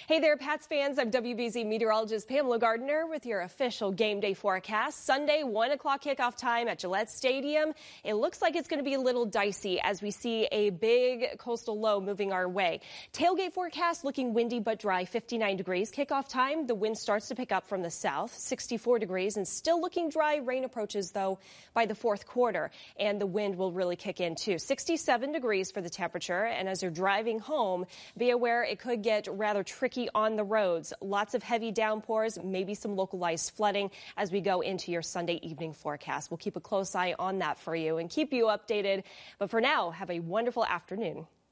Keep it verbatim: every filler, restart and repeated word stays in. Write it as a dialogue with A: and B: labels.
A: Hey there, Pats fans. I'm W B Z meteorologist Pamela Gardner with your official game day forecast. Sunday, one o'clock kickoff time at Gillette Stadium. It looks like it's going to be a little dicey as we see a big coastal low moving our way. Tailgate forecast looking windy but dry, fifty-nine degrees. Kickoff time, the wind starts to pick up from the south, sixty-four degrees, and still looking dry. Rain approaches, though, by the fourth quarter, and the wind will really kick in, too. sixty-seven degrees for the temperature, and as you're driving home, be aware it could get rather tricky on the roads. Lots of heavy downpours, maybe some localized flooding as we go into your Sunday evening forecast. We'll keep a close eye on that for you and keep you updated. But for now, have a wonderful afternoon.